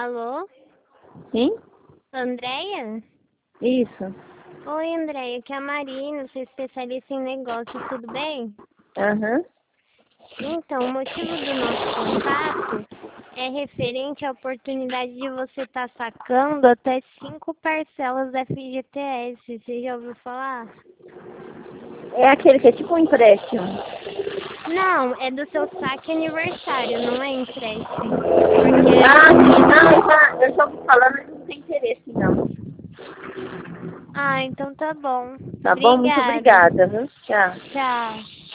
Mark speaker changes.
Speaker 1: Alô?
Speaker 2: Sim?
Speaker 1: Andréia?
Speaker 2: Isso.
Speaker 1: Oi, Andréia, aqui é a Marina, sou especialista em negócios, tudo bem?
Speaker 2: Aham.
Speaker 1: Então, o motivo do nosso contato é referente à oportunidade de você estar sacando até 5 parcelas da FGTS. Você já ouviu falar?
Speaker 2: É aquele que é tipo um empréstimo.
Speaker 1: Não, é do seu saque aniversário, não é empréstimo. Porque
Speaker 2: Ah, sim. Não, eu já ouvi falar, mas não tem interesse, não.
Speaker 1: então tá bom.
Speaker 2: Tá bom? Muito
Speaker 1: Obrigada.
Speaker 2: obrigada, viu? Tchau.
Speaker 1: Tchau.